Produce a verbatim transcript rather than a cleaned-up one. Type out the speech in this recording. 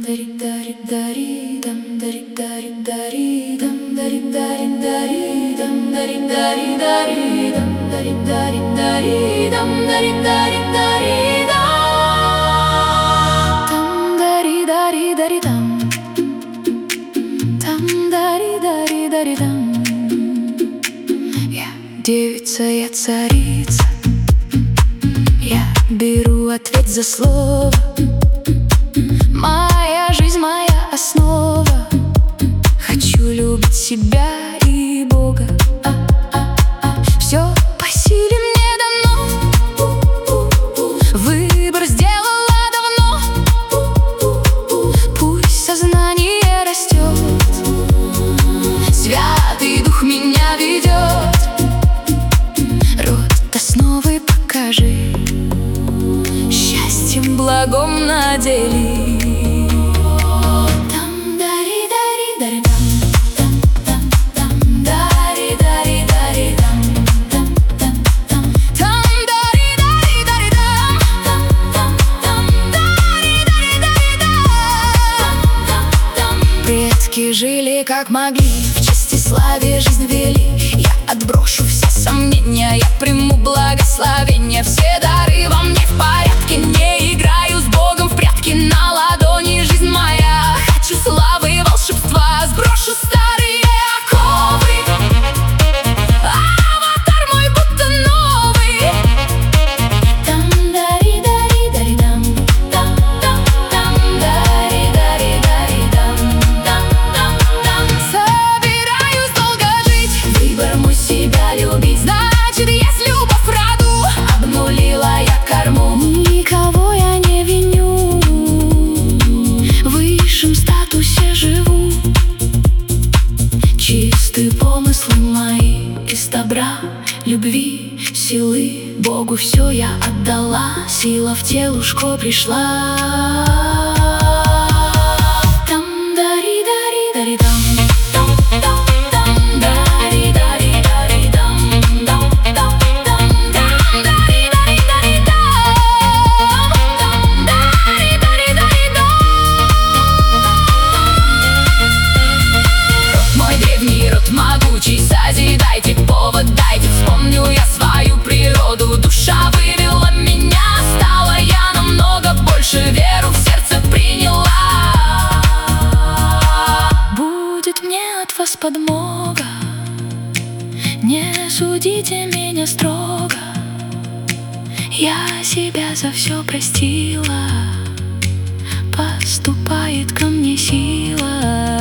дари дари дари дам дари дари дари дам дари дари дари дам дари дари дари дам дари дари дари дам дари дари дари дам там дари дари дари дам там дари дари дари дам. Я девица, я царица, я беру ответ за слово. Моя жизнь, моя основа. Хочу любить себя и Бога. а, а, а. Все по силе мне дано. Выбор сделала давно. Пусть сознание растет, Святый Дух меня ведет. Род основы покажи, счастьем благом надели. Предки жили как могли, в чести славе жизнь вели. Я отброшу все сомнения, я приму благословения. Все дары во мне в порядке, не играю с Богом в прятки. На ладони жизнь моя, хочу славы и волшебства. Сброшу старые оковы, аватар мой будто новый. Там дари дари дари дам, там там там дари дари дари дам, там там там. Собираюсь долго жить, выбор мой себя любить. Значит, есть любовь в роду, обнулила я корму. Никого я не виню, в высшем статусе живу. Чистые помыслы мои из добра, любви, силы. Богу все я отдала, сила в телушко пришла. Там дари дари дари дам, там там там дари дари дари дам, там там там дари дари дари дам, там дари дари дари дам. Род мой древний, род могучий, созидайте, повод дайте. Вспомню я свою природу, душа вывела меня. Стала я намного больше, веру в сердце приняла. Будет мне от вас подмога, не судите меня строго. Я себя за все простила, поступает ко мне сила.